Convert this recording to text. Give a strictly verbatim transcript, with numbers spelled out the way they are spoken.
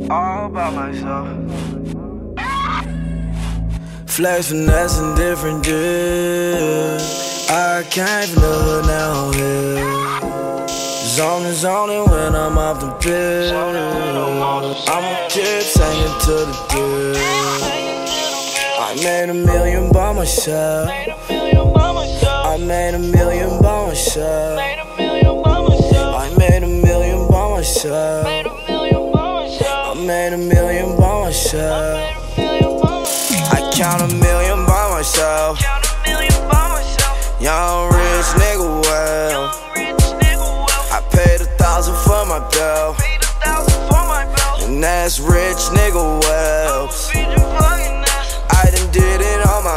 all about myself. Flex, finesse, and different deals. I came from the hood, now I'm here. Zoning, zoning when I'm off the pill. I'm a kid singing to the deal. I made a million by myself. I made a million by myself. I made a million by myself. I made a million by myself. I count a million by myself. Young rich nigga well. I paid a thousand for my belt, and that's rich nigga well.